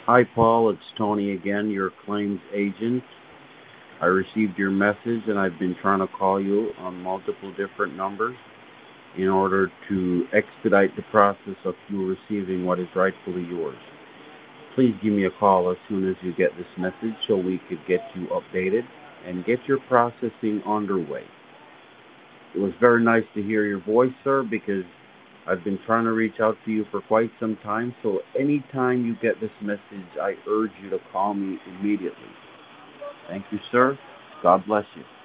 Hi, Paul. It's Tony again, your claims agent. I received your message and I've been trying to call you on multiple different numbers in order to expedite the process of you receiving what is rightfully yours. Please give me a call as soon as you get this message so we could get you updated and get your processing underway. It was very nice to hear your voice, sir, because I've been trying to reach out to you for quite some time. So anytime you get this message, I urge you to call me immediately. Thank you, sir. God bless you.